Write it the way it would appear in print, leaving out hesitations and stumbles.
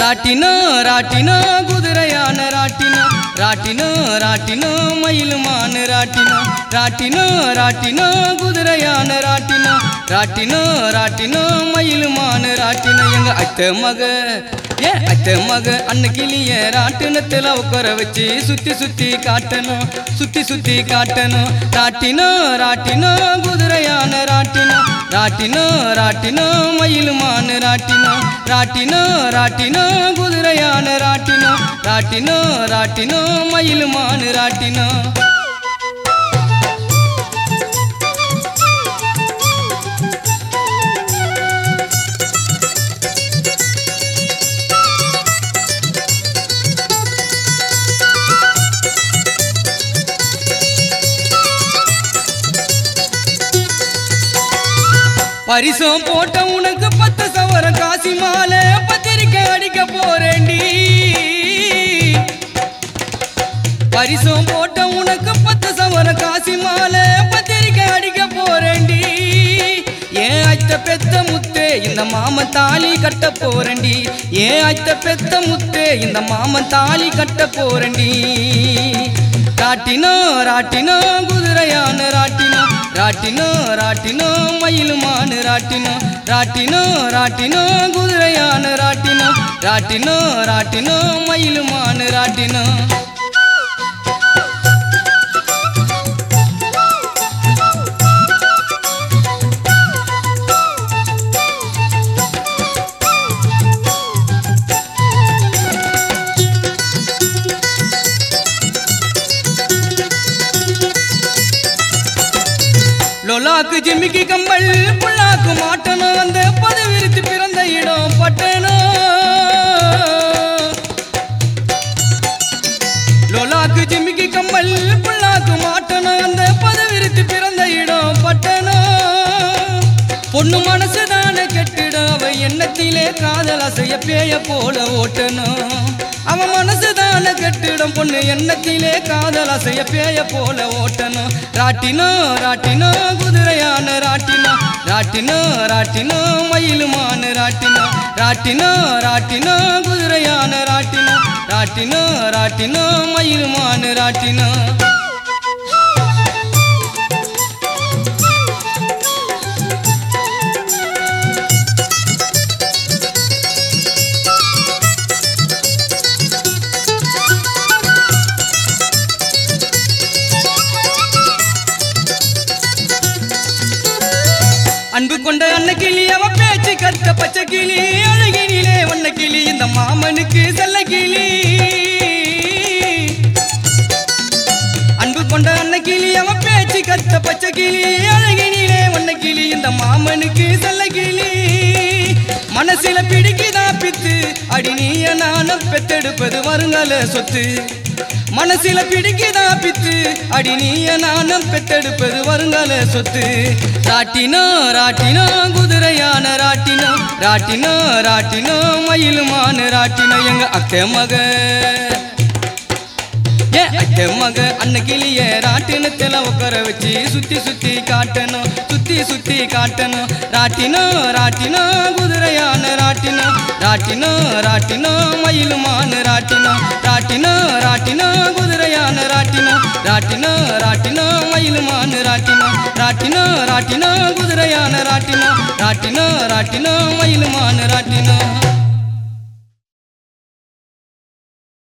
ராட்டினோ ராட்டினோ குதிரையான ராட்டினோ ராட்டினோ ராட்டினோ மயிலுமான ராட்டினோ ராட்டினோ ராட்டினோ குதிரையான ராட்டினோ ராட்டினோ ராட்டினோ மயிலுமான ராட்டினோ எங்க அத்தை மக அத்தை மக அன்னைக்கிளிய ராட்டினத்துல உட்கார வச்சு சுத்தி சுத்தி காட்டணும் சுத்தி சுத்தி காட்டணும் ராட்டினோ ராட்டினோ குதிரையான ராட்டினோ ராட்டினோ ராட்டினோ மயிலுமான ராட்டினோ ராட்டினோ ராட்டினோ குதிரையான ராட்டினோ ராட்டினோ ராட்டினோ மயிலுமான ராட்டினோ பரிசம் போட்ட உனக்கு 10 சவர காசி மாலை பத்திரிக்கை அடிக்க போறேண்டி பரிசம் போட்ட உனக்கு 10 சவர காசி மாலை பத்திரிக்கை அடிக்க போறேண்டி ஏன் அத்த பெத்த முத்தே இந்த மாமன் தாலி கட்ட போறேண்டி ஏன் அத்த பெத்த முத்தே இந்த மாமன் தாலி கட்ட போறேண்டி ராட்டினோ ராட்டினோ குதிரையான ராட்டினோ ராட்டினோ ராட்டினோ மயிலுமான ராட்டினோ ராட்டினோ ராட்டினோ குதிரையான ராட்டினோ ராட்டினோ ராட்டினோ மயிலுமான ராட்டினோ லோலாக்கு ஜிமிக்கி கம்பல் புள்ளாக்கு மாட்டணும் அந்த பதவிரித்து பிறந்த இடம் பட்டணும் லோலாக்கு ஜிமிக்கி கம்பல் புள்ளாக்கு மாட்டணும் அந்த பதவிரித்து பிறந்த இடம் பட்டணும் பொண்ணு மனசுதான கெட்டிடும் அவ எண்ணத்திலே காதல் அசைய பேய போல ஓட்டணும் அவன் மனசுதான கெட்டிடம் பொண்ணு எண்ணத்திலே காதல் அசைய பேய போல ஓட்டணும் ராட்டினோ ராட்டினோ குதிரையான ராட்டினோ ராட்டினோ ராட்டினோ மயிலுமான ராட்டினோ ராட்டினோ ராட்டினோ குதிரையான ராட்டினோ ராட்டினோ ராட்டினோ மயிலுமான ராட்டினோ அன்பு கொண்ட அன்னக்கிளி அவ பேச்சு கத்த பச்சை கிளி அழகினிலே வண்ண கிளி இந்த மாமனுக்கு செல்ல கிளி அன்பு கொண்ட அன்னக்கிளி அவ பேச்சு கத்த பச்சை கிளி அழகினிலே வண்ண கிளி இந்த மாமனுக்கு செல்ல கிளி மனசில பிடிக்குதா பித்து அடி நீய நானும் பெத்தெடுப்பது வருங்கால சொத்து மனசில பிடிக்குதா பித்து அடி நீய நானும் பெத்தெடுப்பது வருங்கால சொத்து ராட்டினோ ராட்டினோ குதிரையான ராட்டினோ ராட்டினோ ராட்டினோ மயிலுமான ராட்டினோ எங்க அத்தை மக அத்தை மக அன்னைக்கிளிய ராட்டினத்துல உட்கார வச்சு சுத்தி சுத்தி காட்டணும் சுத்தி சுத்தி காட்டணும் ராட்டினோ ராட்டினோ குதிரையான ராட்டினோ ராட்டினோ ராட்டினோ மயிலுமான ராட்டினோ ராட்டினோ ராட்டினோ குதிரையான ராட்டினோ ராட்டினோ ராட்டினோ மயிலுமான ராட்டினோ ராட்டினோ ராட்டினோ குதிரையான ராட்டினோ ராட்டினோ ராட்டினோ மயிலுமான ராட்டினோ